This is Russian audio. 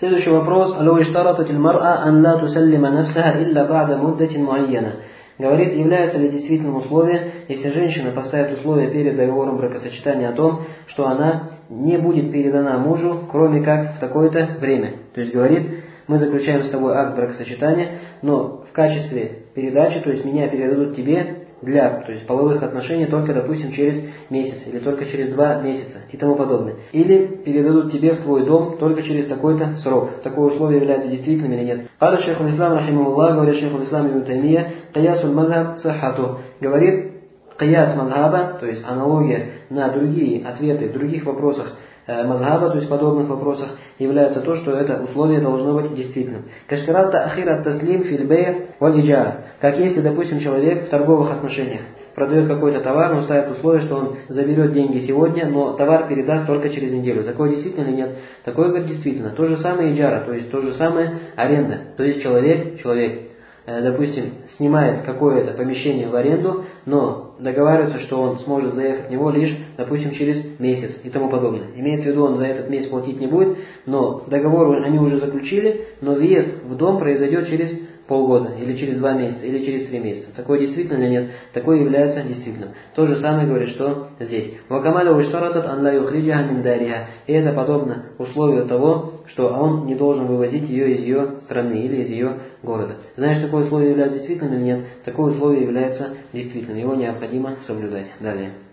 Следующий вопрос. «Алло иштаратат аль-мар'а ан ла тусаллима нафсаха илля ба'да муддатин муайяна». Говорит, является ли действительным условием, если женщина поставит условие перед договором бракосочетания о том, что она не будет передана мужу, кроме как в такое-то время. То есть говорит, мы заключаем с тобой акт бракосочетания, но в качестве передачи, то есть меня передадут тебе для половых отношений только, допустим, через месяц, или только через 2 месяца и тому подобное. Или передадут тебе в твой дом только через такой-то срок. Такое условие является действительным или нет. Каля шейху ислам, рахимахуллах, говорит шейху ислам ибн Таймия, каясуль мазхаб сахату. Говорит, каяс мазхаба, то есть аналогия на другие ответы в других вопросах мазхаба, то есть в подобных вопросах, является то, что это условие должно быть действительным. Каштиратта ахират таслим фильбея валиджара. Как если, допустим, человек в торговых отношениях продает какой-то товар, но ставит условие, что он заберет деньги сегодня, но товар передаст только через неделю. Такое действительно или нет? Такое, говорит, действительно. То же самое иджара, то есть то же самое аренда. То есть человек, допустим, снимает какое-то помещение в аренду, но договаривается, что он сможет заехать в него лишь, допустим, через месяц и тому подобное. Имеется в виду, он за этот месяц платить не будет, но договор они уже заключили, но въезд в дом произойдет через полгода, или через 2 месяца, или через 3 месяца. Такое действительно или нет? Такое является действительным. То же самое говорит, что здесь. И это подобно условию того, что он не должен вывозить ее из ее страны или из ее города. Знаешь, такое условие является действительным или нет? Такое условие является действительным. Его необходимо соблюдать. Далее.